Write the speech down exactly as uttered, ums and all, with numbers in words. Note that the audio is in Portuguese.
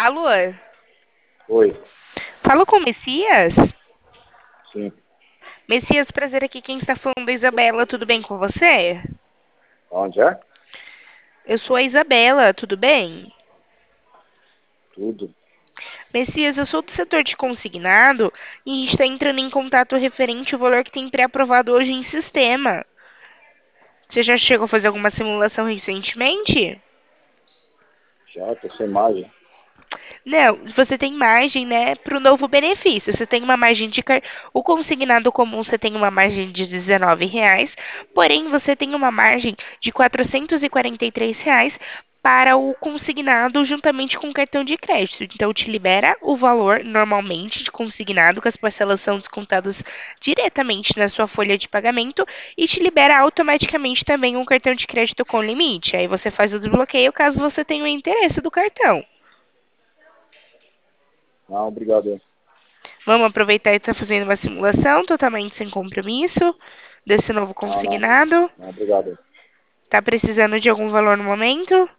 Alô? Oi, Falo com o Messias? sim. Messias, prazer aqui. Quem está falando é a Isabela. Tudo bem com você? Onde é? Eu sou a Isabela. Tudo bem? Tudo. Messias, eu sou do setor de consignado e a gente está entrando em contato referente ao valor que tem pré-aprovado hoje em sistema. Você já chegou a fazer alguma simulação recentemente? Já, tô sem imagem. Não, você tem margem, né, para o novo benefício. Você tem uma margem de car... O consignado comum você tem uma margem de dezenove reais, porém você tem uma margem de quatrocentos e quarenta e três reais para o consignado juntamente com o cartão de crédito. Então te libera o valor normalmente de consignado, com as parcelas são descontadas diretamente na sua folha de pagamento e te libera automaticamente também um cartão de crédito com limite. Aí você faz o desbloqueio caso você tenha o interesse do cartão. Não, obrigado. Vamos aproveitar e estar fazendo uma simulação totalmente sem compromisso desse novo Não, não. consignado. Não, obrigado. Tá precisando de algum valor no momento?